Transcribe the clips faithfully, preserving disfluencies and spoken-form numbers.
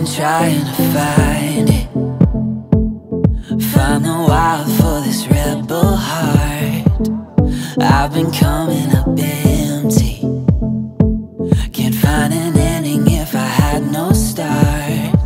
been trying to find it, find the wild for this rebel heart. I've been coming up empty, can't find an ending if I had no start.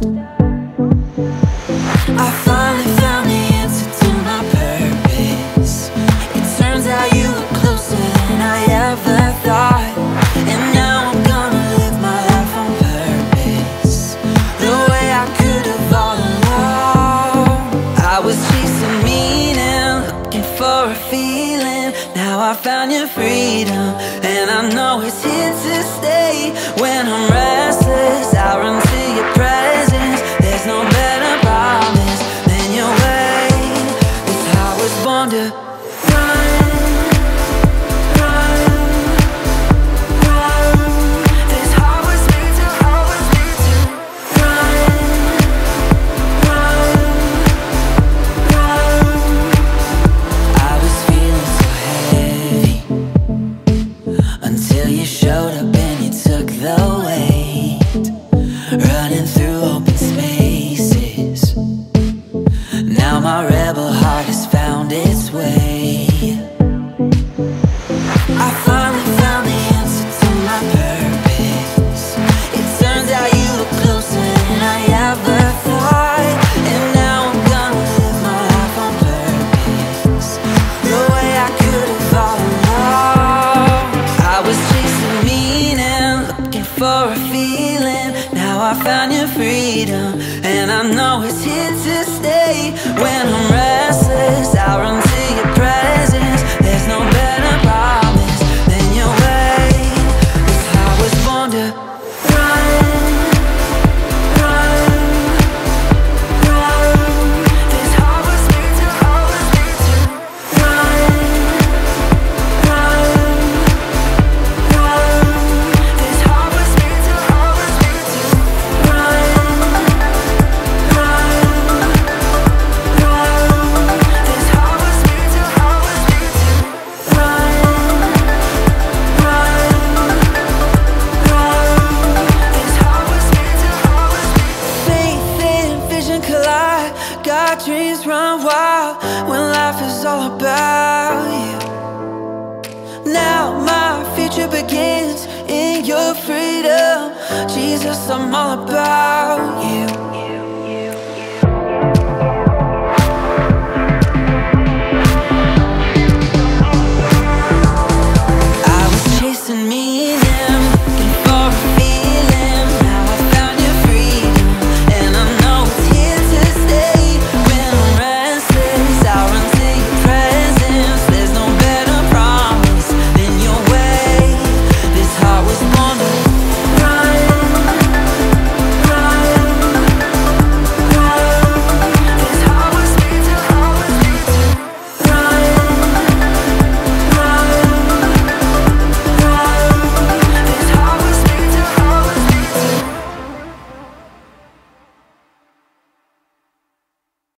I finally found the answer to my purpose. It turns out you were closer than I ever thought. And now I'm gonna live my life on purpose, the way I could have all along. I was chasing meaning, looking for a feeling. Now I found your freedom, and I know it's here to stay. When I'm restless, I run to your presence. There's no better promise than your way. That's how I was born to run, run, run. That's how I was made to, how I was made to run, run, run. I was feeling so heavy until you showed up and you took the weight, running through open spaces. Now my rebel heart has found its way. I finally found the answer to my purpose. It turns out you were closer than I ever thought. And now I'm gonna live my life on purpose, the way I could have all along. I was chasing meaning, looking for a feeling. Now I found your freedom, and I know it's here to stay. When